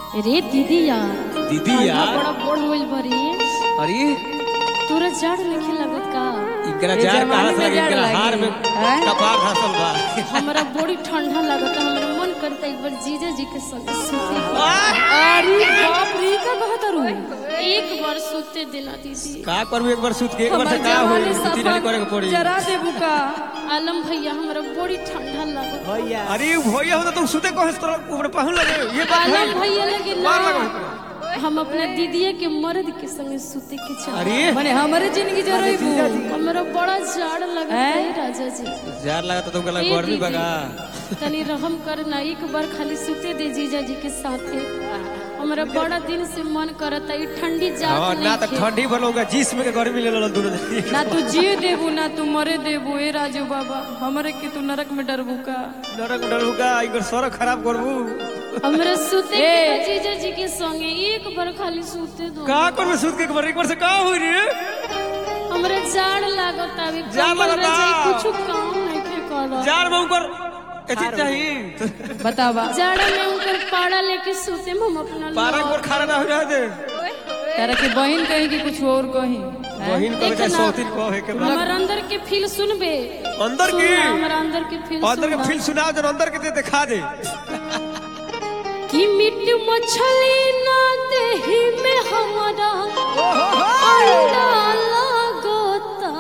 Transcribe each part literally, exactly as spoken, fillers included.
रे दीदी यार दीदी यार बड़ा बोड़ होइल बरी। अरे तोरा जाड़ नहीं लगत का? इकरा जार कहां से लगे इकरा हार में कपार धसल बा। हमरा बड़ी ठंडा लगत है, हमरा मन करता एक बार जीजा जी के संग सूते। अरे बाप रे का कहत रू एक बार सूते देना दीदी। का करबू एक बार सूत के एक बार से का होई तीन हाली करे के पड़ी। जरा देबू का आलम भैया हमरा बड़ी ठंडा लगत भैया अरे भैया हो तो तुम सूते को तोरा ऊपर पहुंच लगे ये बात है। आलम भैया लगे मार ना लगे हम अपने दीदिया के मर्द के संग सूते के चाह। अरे माने हमरे जिंदगी जरइबू हमरा बड़ा जाड़ लगत है राजा जी। जार लगा तो तुमके लगे ए गर्मी दीदी, बगा। तनी रहम करना एक बार खाली सूते दे जीजा जी के साथे। हमरा बड़ा दिन से मन करता है ठंडी जात हां ना तो ठंडी बनोगा जिसम के गर्मी ले लो दोनों दिन। ना तू जिए देबू ना तू मरे देबू ए राजू बाबा हमरे के तू नरक में डरबू का नरक डरूगा इकर सर खराब करबू। हमरा सूते के जीजा जी के संगे एक बार खाली सूते दो। का करबे सूत के एक बार एक बार से का होई रे? हमरा जाड़ लागत आवे जाड़ लागता? कुछ काम नहीं के कर। जार में ऊपर एथी चाहिए बतावा जाड़ा में उनकर पाड़ा लेके सूते हम अपना पारा पर खड़ा ना हो जा दे। तारा के बहन कही कि कुछ और कही बहिन को बेटा सौतीन को है के बाद हमार अंदर के फील सुनबे। अंदर की हमार अंदर के फील अंदर के सुनबा। फील सुनाओ जो अंदर के दे दिखा दे। कि मीट मछली ना देही में हमारा अंडा लगता।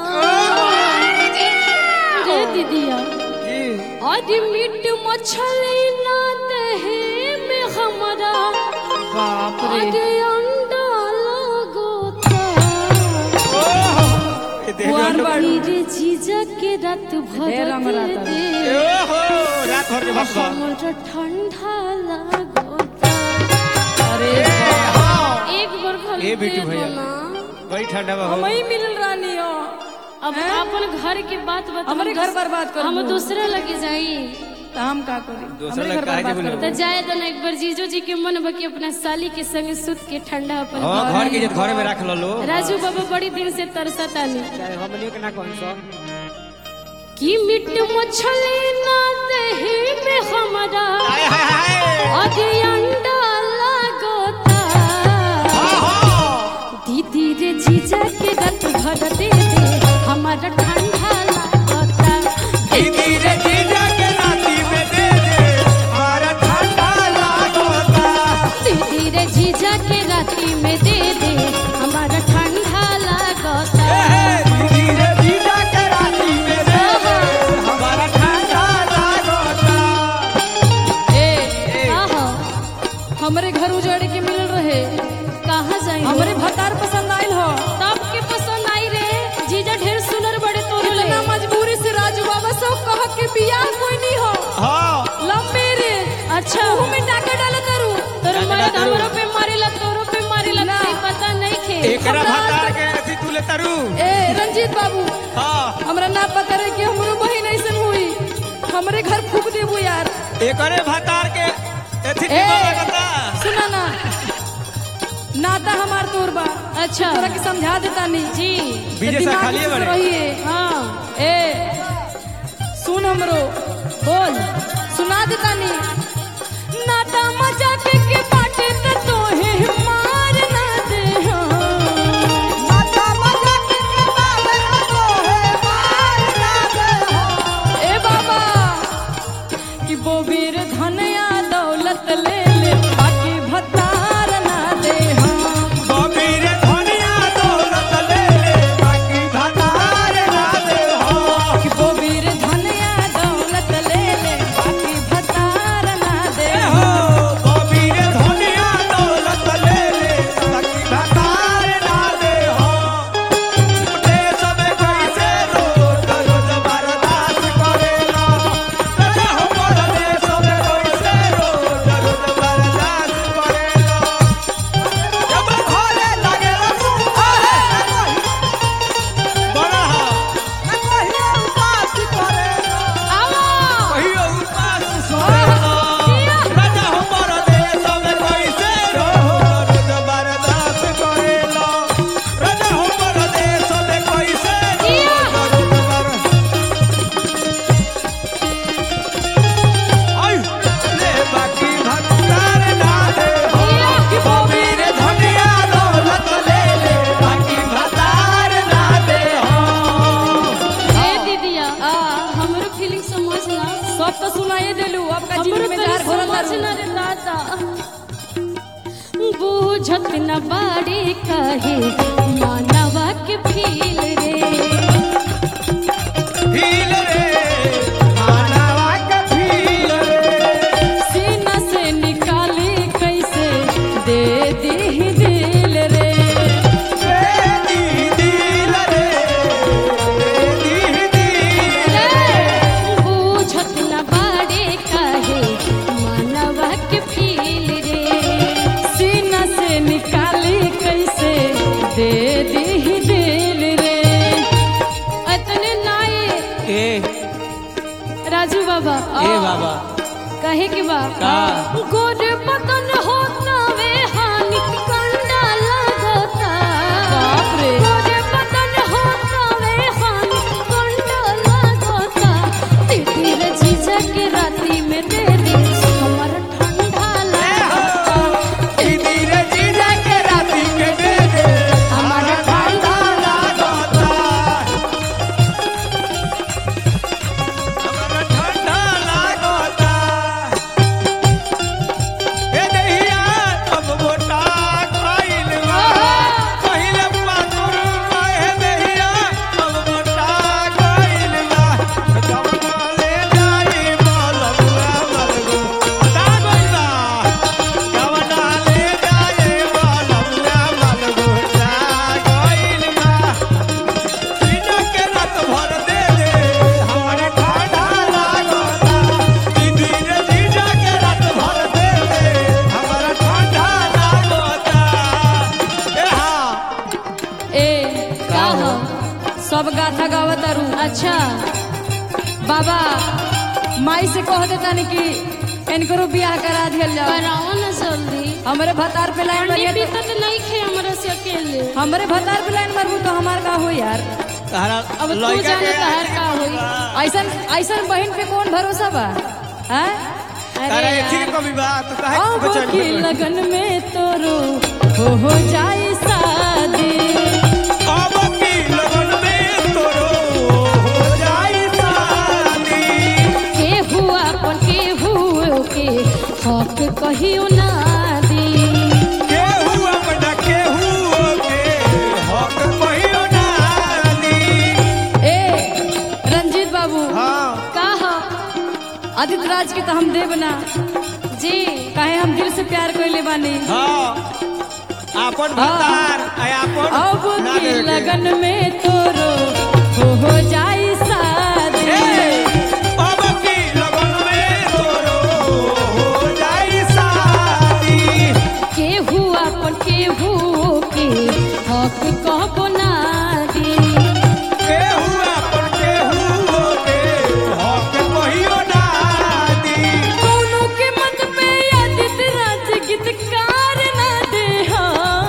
रे दीदिया आज मीट मछली ना देही में हमारा बाप आज रे अंडा लगता। ये दे कुंवर बाड़ी रे जीजा के रात भर ढेर हमरा दे तारा। दे ओहो रात भर के बात बा। हमरा ठंडा लगता। अरे एक बार खाली ए बेटू दे दो भैया। ना। बड़ी ठंडा बा हो। हमई मिलल रानी हो अब अपन घर के बात बता। हमरे घर बर्बाद कर हम दूसरे लगे जाई त हम का करी दूसरा हमरे घर काहे बर्बाद बोले? कर तो जाए तो ना एक बार जीजो जी के मन बकी अपना साली के संग सुत के ठंडा अपन हां घर घर के इज्जत घरे में रख लो लो। राजू बाबा बड़ी दिन से तरसत आनी हमनियो के ना कहन सो कि मीट मछली ना दही में हमारा हाय हाय हाय आज अंडा लगता। दीदी रे जीजा के रात भर दे दे हमारा ठंडा लगता। दीदी रे जीजा के राती में दे दे हमारा ठंडा लागोता। दीदी रे जीजा के राती में दे दे हमारा ठंडा लगता। दीदी रे जीजा के राती में दे दे हमारा ठंडा लागोता। ए आहा, हमरे घर उजाड़े के मिलल रहे कहाँ जाई हमरे भतार पसंद आइल हो तब के पसंद आई रे जीजा ढेर सुनर बड़े तोरे ले। इतना मजबूरी से राजू बाबा सब कह के बियाह कोई नहीं हो हां लंबे रे अच्छा मुंह में टाका डाले तरू तोर मर्द हमरो पे मारेला तोरो पे मारेला नहीं पता नहीं खे। एकरा भतार के अथी तू ले तारू। ए रंजीत बाबू हां हमरा ना पता रहे कि हमरो बहिन ऐसन हुई हमरे घर फूक देबू यार एकरे भतार के अथी ए लगता। सुना ना नाता हमार तोर बा अच्छा तोरा के समझा देता नहीं जी बीजे से खाली बड़े रहिए हाँ ए सुन हमरो बोल सुना देता नहीं नाता मजाक के बाटे त तोहे मार ना दे हो नाता मजाक के बाटे त तोहे मार ना दे हो। ए बाबा कि बोबीर धनया दौलत ले ले बाकी भतार ना दे हो बबीर धनिया दौलत ले ले बाकी भतार ना दे हो। कि बोबीर धनया दौलत ले ले बाकी भतार ना दे हो हो बबीर धनिया दौलत ले ले बाकी भतार ना दे हो। दे सब कैसे रोज रोज बर्दाश्त करेला। रजा हो मोर दे सब कैसे रोज रोज बूझत न बाड़ी कहे मानवा के फील रे फील रे मानवा के फील रे सीना से निकाली कैसे दे दी दिल रे दे दी दिल रे दे दी दिल बूझत न बाड़ी कहे मानवा के फील रे सीना से निकाली कैसे दे दी दिल रे अतने नाए ए राजू बाबा ए बाबा कहे के बा का गोर बदन होता वे हानि कंडा लगता बाप रे गोर बदन होता वे हानि कंडा लगता तेरे जीजा के राती में दे दे हमर ठंडा लगता दीदी रे जीजा के राती के दे दे हमर ठंडा लागता हमरा ठंडा लागता ए दहिया अब मोटा खाइल बा पहिले पातुर काहे दहिया अब मोटा खाइल बा जवना ले जाई मलबुआ मलगो दा गइला जवना ले जाई मलबुआ मलगो दा गइल बा बिना के रात भर दे दे हमरे ठंडा लागता दीदी रे जीजा के रात भर दे दे हमरा ठंडा लागता ए हां ए का हो सब गाथा गावत अरु अच्छा बाबा माई से कह देता नहीं कि इनकरो बियाह करा दियल जाओ कराओ ना जल्दी हमरे भतार पे लाइन ठंडी मारिए बीतत नहीं खे हमरा से अकेले हमरे भतार पे लाइन मारबू तो हमार का हो यार तारा अब तू जाने तहर का होई ऐसन ऐसन बहन पे कौन भरोसा बा हैं तारा अरे एथी के यार, कमी बा तू काहे अब बचन की लगन में तोरो हो हो जाए शादी अब की लगन में तोरो हो जाई शादी के हुआ अपन के हुओ के हक कहियो ना दी के हुआ बड़ा के हुओ के हक कहियो ना दी ए रंजीत बाबू हां का हो आदित्य राज के तो हम देव ना जी काहे हम दिल से प्यार कइले बानी हां आपन भतार आय आपन अब ना की देवे के। लगन में तोरो हो हो जाए शादी ए, अब की लगन में तोरो हो जाई शादी के हुआ अपन के हुओ के हक कहबो ना दी के हुआ पर के हुओ के हक कहियो ना दी कौनो के मत पे आदित्य राज गीतकार ना दे हा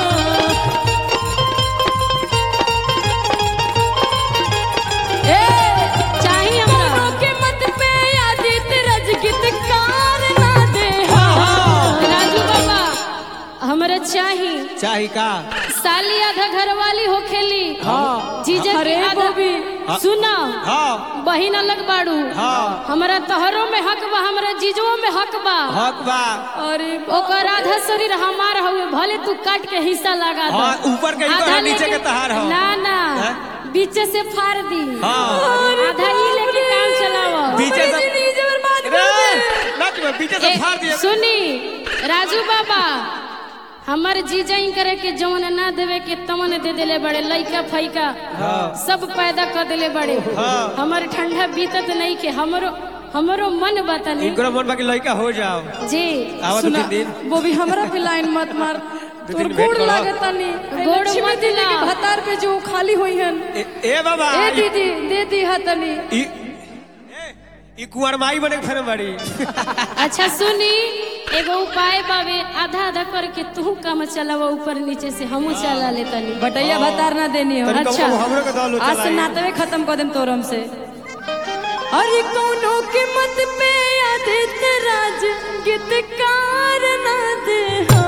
ए चाहिए हमरा कौनो के मत पे आदित्य राज गीतकार ना दे हा राजू बाबा हमरा चाही चाही का साली आधा घर वाली हो खेली हाँ। जीजा के अरे आधा बबी। सुना हाँ बहिन अलग बाड़ू हाँ हमरा तोहरो में हक बा हमरा जीजो में हक बा हक बा अरे ओकर आधा शरीर हमार हवे भले तू काट के हिस्सा लगा दे हाँ, ऊपर के ही तो आधा है, नीचे लेके- के तहार हो। ना ना हैं? बीचे से फाड़ दी हाँ। आधा ही लेके काम चलावा पीछे से जिंदगी बर्बाद कर रे दे लट में पीछे से ए, फाड़ दिया सुनी राजू बाबा हमर जीजा करे के जवन ना देवे के तमन दे देले बड़े लइका फैका हाँ। सब पैदा कर देले बड़े हाँ। हमर ठंडा बीतत नहीं के हमरो हमरो मन बतनी इनकरो मन बाकी लड़का हो जाओ जी आवा दो सुना तीन दिन वो भी हमरा पे लाइन मत मार दो तोर दिन वेट गोड़ करो। लागता नहीं गोड़ लक्ष्मी मत दीदी के ला। भतार पे जो खाली हुई हन ए, ए बाबा ए ई- दीदी दे दी हतनी ई ए, ई कुंवर माई बने के फेरे बड़ी अच्छा सुनी एगो उपाय बावे आधा आधा करके तू काम चलावा ऊपर नीचे से हमू चला लेतनी बटैया भतार ना देनी हो तनी अच्छा। कबो हमरो के दाल आज से नातवे खत्म कर देम तोरम से अरे कौनो के मत पे आदित्य राज गीतकार ना दे हो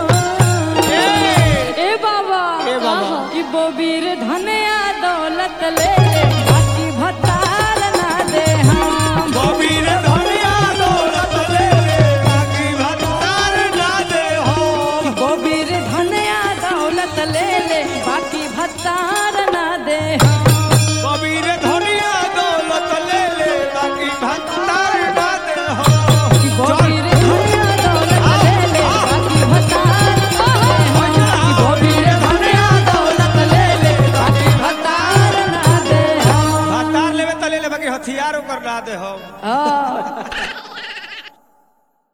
ए ए बाबा ए बाबा ई बोबीर धनया दौलत ले ले बाकी भतार ना दे हम बबीर धनिया दौलत ले ले बाकी भतार ना दे हो बोबीर धनया हाँ